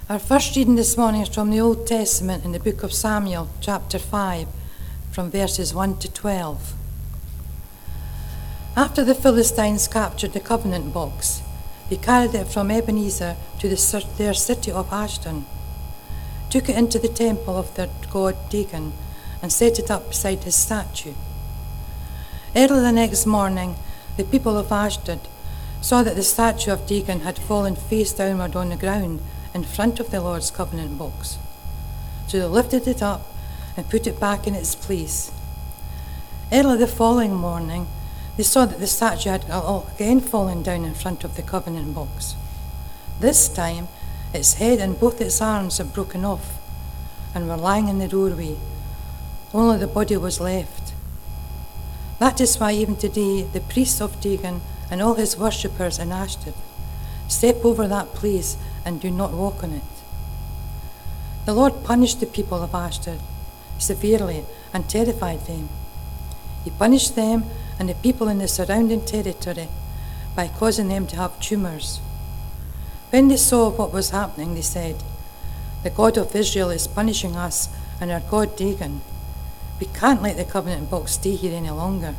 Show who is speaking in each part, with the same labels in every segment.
Speaker 1: Our first reading this morning is from the Old Testament in the book of Samuel, chapter 5, from verses 1 to 12. After the Philistines captured the covenant box, they carried it from Ebenezer to their city of Ashdod, took it into the temple of their god Dagon, and set it up beside his statue. Early the next morning, the people of Ashdod saw that the statue of Dagon had fallen face downward on the ground in front of the Lord's covenant box. So they lifted it up and put it back in its place. Early the following morning, they saw that the statue had again fallen down in front of the covenant box. This time, its head and both its arms had broken off and were lying in the doorway. Only the body was left. That is why even today the priests of Dagon and all his worshippers in Ashdod step over that place and do not walk on it. The Lord punished the people of Ashdod severely and terrified them. He punished them and the people in the surrounding territory by causing them to have tumours. When they saw what was happening, they said, "The God of Israel is punishing us and our god Dagon. We can't let the covenant box stay here any longer."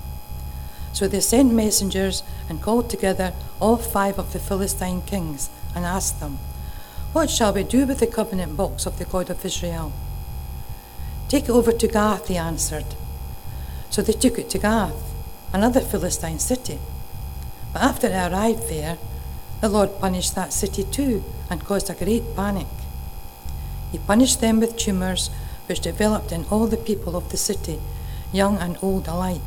Speaker 1: So they sent messengers and called together all 5 of the Philistine kings and asked them, "What shall we do with the covenant box of the God of Israel?" "Take it over to Gath," they answered. So they took it to Gath, another Philistine city. But after it arrived there, the Lord punished that city too and caused a great panic. He punished them with tumours which developed in all the people of the city, young and old alike.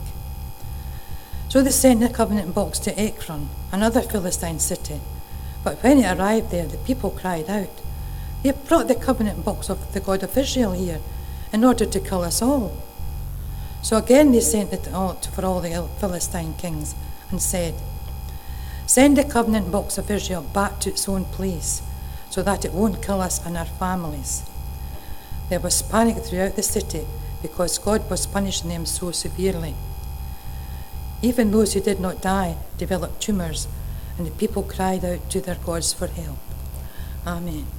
Speaker 1: So they sent the covenant box to Ekron, another Philistine city. But when it arrived there, the people cried out, "They have brought the covenant box of the God of Israel here in order to kill us all." So again they sent it out for all the Philistine kings and said, "Send the covenant box of Israel back to its own place so that it won't kill us and our families." There was panic throughout the city because God was punishing them so severely. Even those who did not die developed tumours, and the people cried out to their gods for help. Amen.